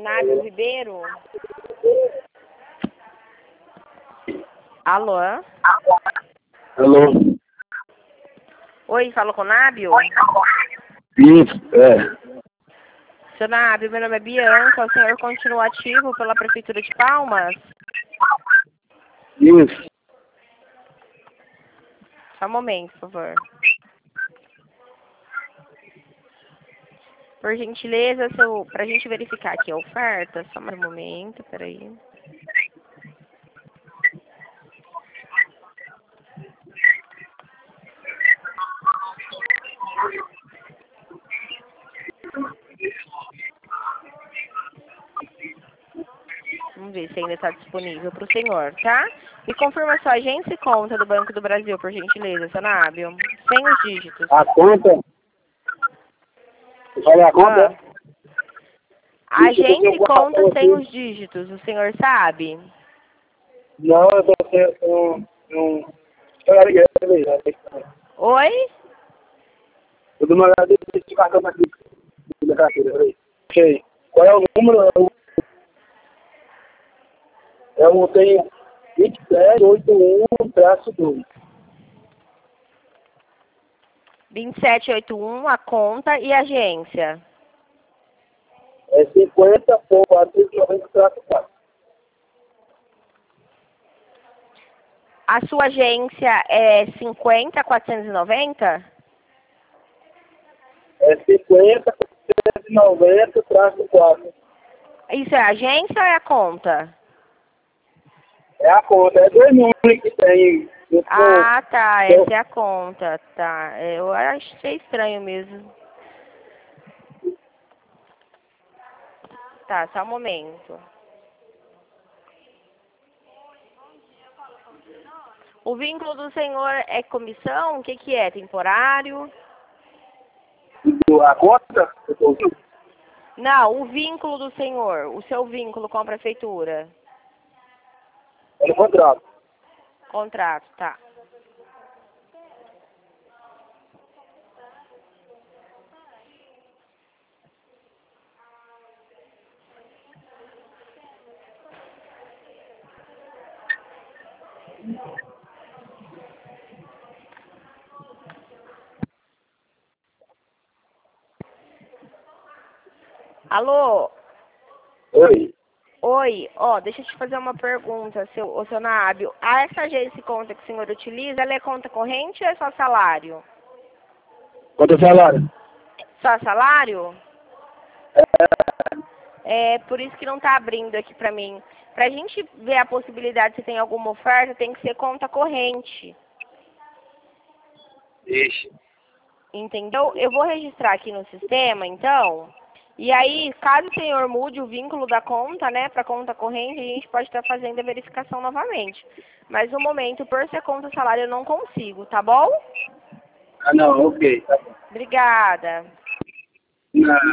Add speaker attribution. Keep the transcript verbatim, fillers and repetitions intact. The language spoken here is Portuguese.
Speaker 1: Nábio Ribeiro? Alô?
Speaker 2: Alô?
Speaker 1: Oi, falo com o Nábio?
Speaker 2: Isso, é.
Speaker 1: Seu Nábio, meu nome é Bianca, o senhor continua ativo pela Prefeitura de Palmas?
Speaker 2: Isso.
Speaker 1: Só um momento, por favor. Por gentileza, seu, pra gente verificar aqui a oferta, só mais um momento, peraí. Vamos ver se ainda está disponível para o senhor, tá? Me confirma sua agência e conta do Banco do Brasil, por gentileza, seu Nábio. Sem os dígitos.
Speaker 2: A conta? Olha a conta?
Speaker 1: Ah. Agência e conta sem os dígitos, o senhor sabe?
Speaker 2: Não, eu tô sem um...
Speaker 1: Oi?
Speaker 2: Eu dou uma olhada nesse cartão aqui da carteira, peraí. Ok. Qual é o número? É o tem vinte e sete oitenta e um traço dois.
Speaker 1: vinte e sete oitenta e um, a conta e a agência.
Speaker 2: É cinquenta ponto quatrocentos e noventa traço quatro.
Speaker 1: A sua agência é cinquenta quatrocentos e noventa?
Speaker 2: É cinquenta quatrocentos e noventa traço quatro.
Speaker 1: Isso é a agência ou é a conta?
Speaker 2: É a conta, é dois números que tem.
Speaker 1: Ah, tá, essa é a conta, tá. Eu achei estranho mesmo. Tá, só um momento. O vínculo do senhor é comissão? O que que é? Temporário?
Speaker 2: A conta? Eu tô ouvindo.
Speaker 1: Não, o vínculo do senhor, o seu vínculo com a prefeitura.
Speaker 2: É no contrato.
Speaker 1: Contrato, tá. Alô?
Speaker 2: Oi.
Speaker 1: Oi, ó, deixa eu te fazer uma pergunta, seu, ô, seu Nábio. Ah, essa agência e conta que o senhor utiliza, ela é conta corrente ou é só salário?
Speaker 2: Quanto é o salário?
Speaker 1: Só salário? É por isso que não tá abrindo aqui pra mim. Pra gente ver a possibilidade se tem alguma oferta, tem que ser conta corrente.
Speaker 2: Ixi.
Speaker 1: Entendeu? Eu vou registrar aqui no sistema, então. E aí, caso o senhor mude o vínculo da conta, né, para conta corrente, a gente pode estar fazendo a verificação novamente. Mas no momento, por ser conta salário, eu não consigo, tá bom?
Speaker 2: Ah, não, ok. Tá bom.
Speaker 1: Obrigada.
Speaker 2: Não.